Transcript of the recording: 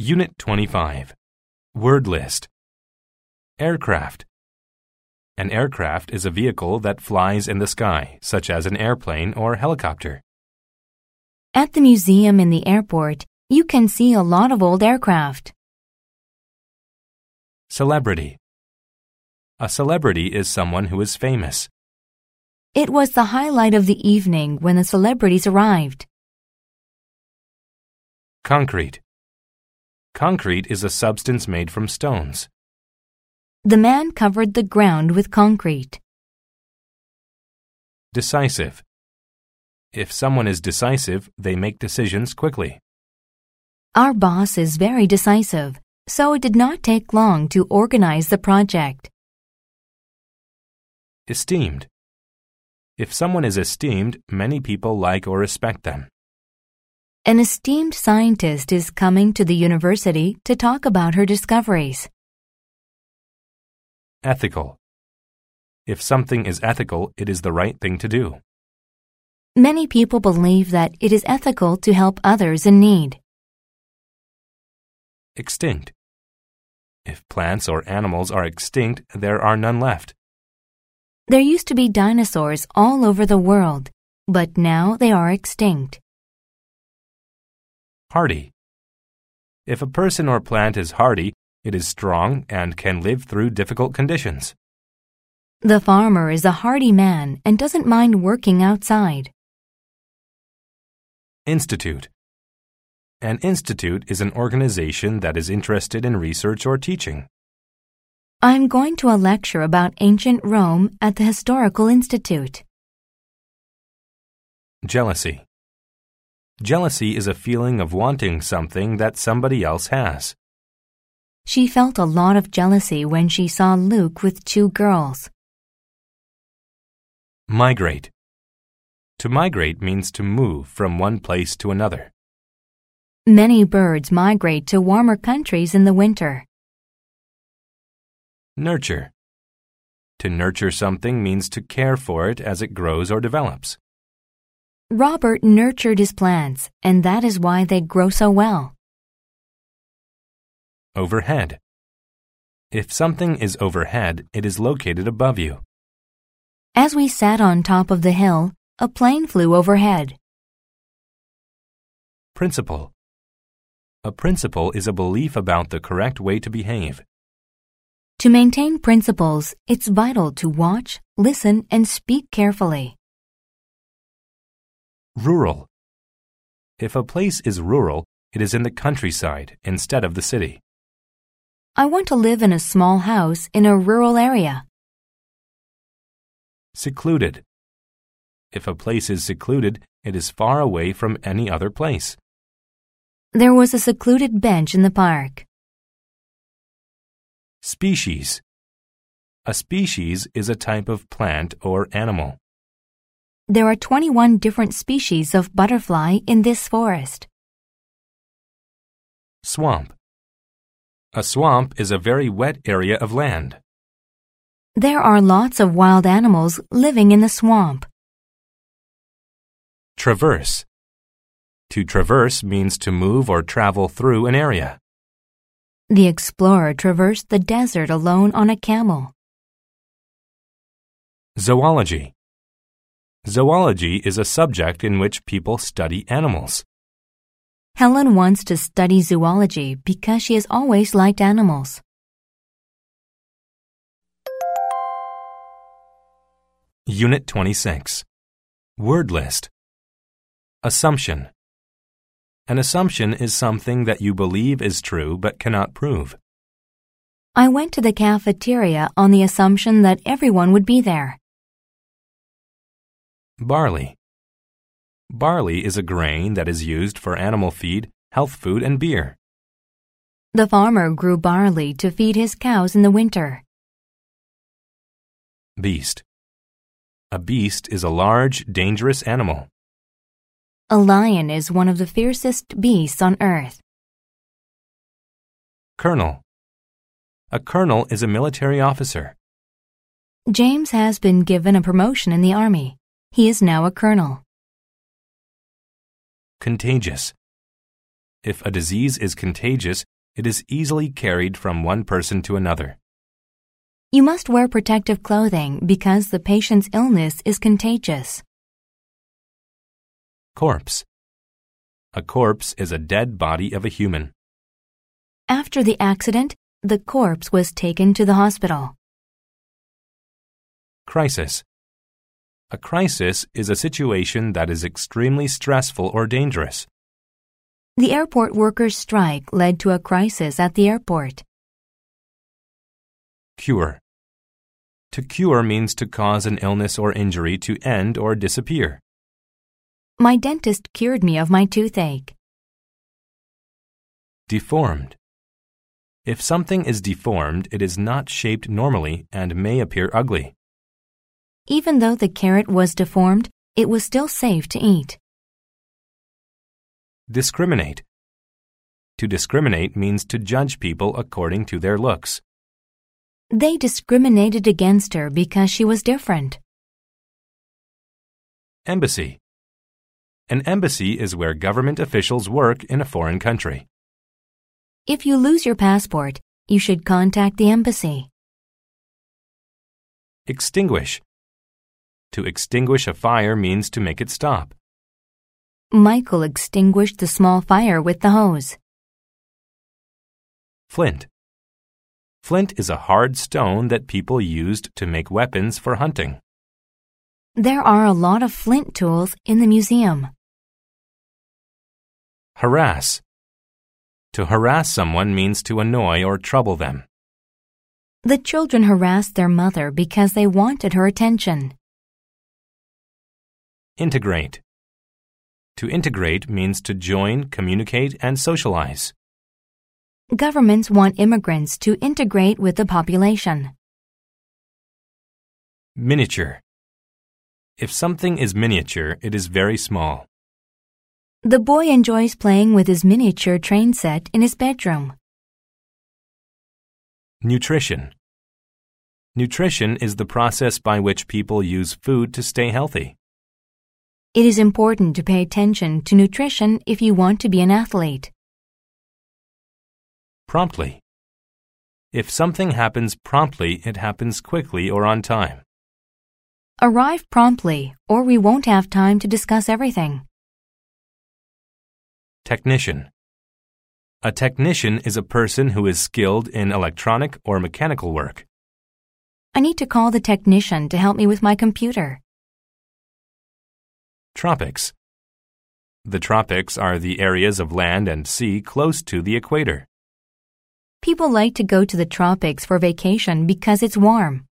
Unit 25. Word list. Aircraft. An aircraft is a vehicle that flies in the sky, such as an airplane or helicopter. At the museum in the airport, you can see a lot of old aircraft. Celebrity. A celebrity is someone who is famous. It was the highlight of the evening when the celebrities arrived. Concrete. Concrete is a substance made from stones. The man covered the ground with concrete. Decisive. If someone is decisive, they make decisions quickly. Our boss is very decisive, so it did not take long to organize the project. Esteemed. If someone is esteemed, many people like or respect them. An esteemed scientist is coming to the university to talk about her discoveries. Ethical. If something is ethical, it is the right thing to do. Many people believe that it is ethical to help others in need. Extinct. If plants or animals are extinct, there are none left. There used to be dinosaurs all over the world, but now they are extinct. Hardy. If a person or plant is hardy, it is strong and can live through difficult conditions. The farmer is a hardy man and doesn't mind working outside. Institute. An institute is an organization that is interested in research or teaching. I'm going to a lecture about ancient Rome at the Historical Institute. Jealousy. Jealousy is a feeling of wanting something that somebody else has. She felt a lot of jealousy when she saw Luke with 2 girls. Migrate. To migrate means to move from one place to another. Many birds migrate to warmer countries in the winter. Nurture. To nurture something means to care for it as it grows or develops. Robert nurtured his plants, and that is why they grow so well. Overhead. If something is overhead, it is located above you. As we sat on top of the hill, a plane flew overhead. Principle. A principle is a belief about the correct way to behave. To maintain principles, it's vital to watch, listen, and speak carefully. Rural. If a place is rural, it is in the countryside instead of the city. I want to live in a small house in a rural area. Secluded. If a place is secluded, it is far away from any other place. There was a secluded bench in the park. Species. A species is a type of plant or animal. There are 21 different species of butterfly in this forest. Swamp. A swamp is a very wet area of land. There are lots of wild animals living in the swamp. Traverse. To traverse means to move or travel through an area. The explorer traversed the desert alone on a camel. Zoology. Zoology is a subject in which people study animals. Helen wants to study zoology because she has always liked animals. Unit 26. Word list. Assumption. An assumption is something that you believe is true but cannot prove. I went to the cafeteria on the assumption that everyone would be there. Barley. Barley is a grain that is used for animal feed, health food, and beer. The farmer grew barley to feed his cows in the winter. Beast. A beast is a large, dangerous animal. A lion is one of the fiercest beasts on earth. Colonel. A colonel is a military officer. James has been given a promotion in the army. He is now a colonel. Contagious. If a disease is contagious, It is easily carried from one person to another. You must wear protective clothing because the patient's illness is contagious. Corpse. A corpse is a dead body of a human. After the accident, the corpse was taken to the hospital. Crisis. A crisis is a situation that is extremely stressful or dangerous. The airport workers' strike led to a crisis at the airport. Cure. To cure means to cause an illness or injury to end or disappear. My dentist cured me of my toothache. Deformed. If something is deformed, it is not shaped normally and may appear ugly. Even though the carrot was deformed, it was still safe to eat. Discriminate. To discriminate means to judge people according to their looks. They discriminated against her because she was different. Embassy. An embassy is where government officials work in a foreign country. If you lose your passport, you should contact the embassy. Extinguish. To extinguish a fire means to make it stop. Michael extinguished the small fire with the hose. Flint. Flint is a hard stone that people used to make weapons for hunting. There are a lot of flint tools in the museum. Harass. To harass someone means to annoy or trouble them. The children harassed their mother because they wanted her attention. Integrate. To integrate means to join, communicate, and socialize. Governments want immigrants to integrate with the population. Miniature. If something is miniature, it is very small. The boy enjoys playing with his miniature train set in his bedroom. Nutrition. Nutrition is the process by which people use food to stay healthy. It is important to pay attention to nutrition if you want to be an athlete. Promptly. If something happens promptly, it happens quickly or on time. Arrive promptly, or we won't have time to discuss everything. Technician. A technician is a person who is skilled in electronic or mechanical work. I need to call the technician to help me with my computer. Tropics. The tropics are the areas of land and sea close to the equator. People like to go to the tropics for vacation because it's warm.